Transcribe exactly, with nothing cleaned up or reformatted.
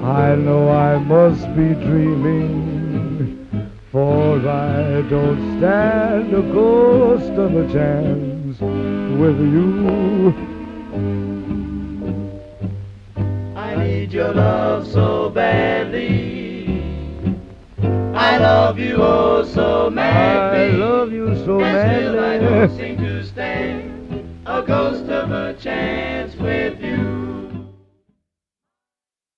I know I must be dreaming, for I don't stand a ghost of a chance with you. I need your love so badly. I love you oh so madly. I love you so and madly. still I don't seem to stand a ghost of a chance with you.